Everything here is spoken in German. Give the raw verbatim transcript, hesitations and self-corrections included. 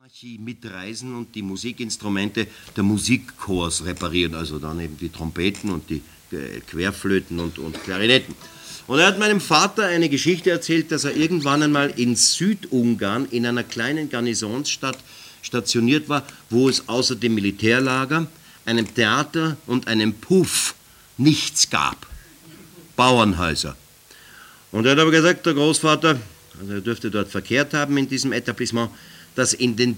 Monarchie mitreisen und die Musikinstrumente der Musikchors reparieren, also dann eben die Trompeten und die Querflöten und, und Klarinetten. Und er hat meinem Vater eine Geschichte erzählt, dass er irgendwann einmal in Südungarn in einer kleinen Garnisonsstadt stationiert war, wo es außer dem Militärlager, einem Theater und einem Puff nichts gab. Bauernhäuser. Und er hat aber gesagt, der Großvater, also er dürfte dort verkehrt haben in diesem Etablissement, dass in den